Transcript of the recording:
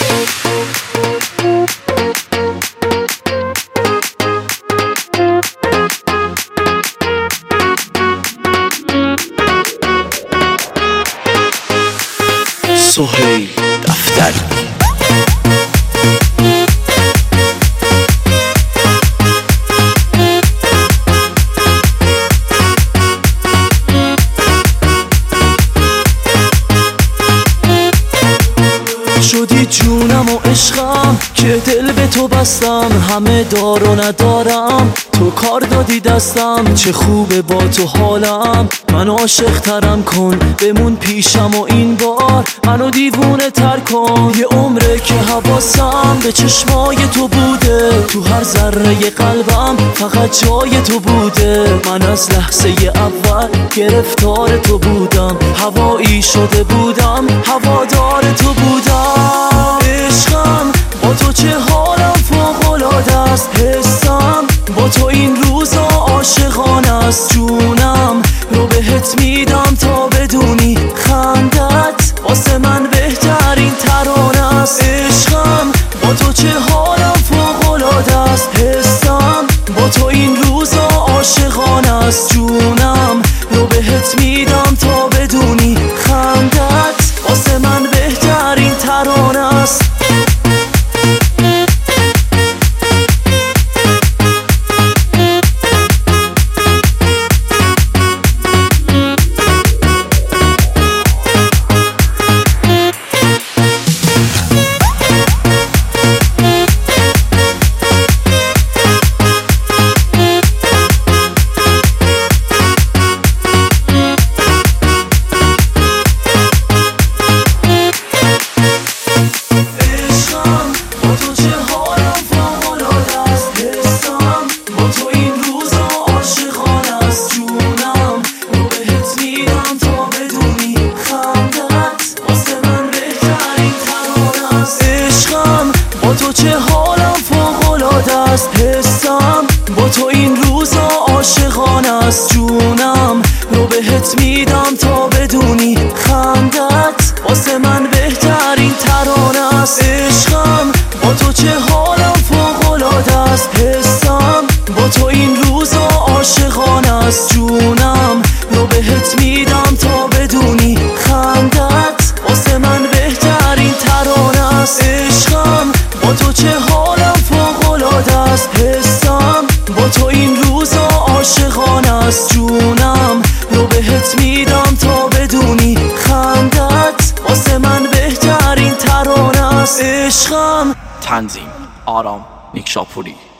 سهیل دفتری شدی جونم و عشقم که دل به تو بستم، همه دار و ندارم تو کار دادی دستم. چه خوبه با تو حالم، من عاشق ترم کن بمون پیشم و این بار منو دیوونه تر کن. یه عمره که حواسم به چشمای تو بوده، تو هر ذره قلبم فقط جای تو بوده. من از لحظه اول گرفتار تو بودم، هوایی شده بودم هوادار تو بودم. عشقم با تو چه حالم فوق‌العاده است، حسم با تو این روزا عاشقانه است. جونم رو بهت میدم تا بدونی خندت واسه من بهترین ترانه است. عشقم با تو چه حالم فوق‌العاده است، حسم با تو این روزا عاشقانه است. جونم رو بهت میدم تا بدونی خندت واسه من بهترین ترانه است. تو چه حالم فوق‌العاده است، حسم با تو این روزا عاشقانه است. جونم رو بهت میدم تا بدونی خندت واسه من بهترین ترانه است. عشقم با تو چه حالم فوق‌العاده است، حسم با تو این روزا عاشقانه است. جونم رو بهت میدم تا بدونی خندت واسه من بهترین ترانه است. عشقم با تو چه حالم فوق‌العاده است، حسم با تو این روزا عاشقانه است. جونم رو بهت میدم تا بدونی خندت واسه من بهترین ترانه است. عشقم. تنظیم آرام نیکشاپوری.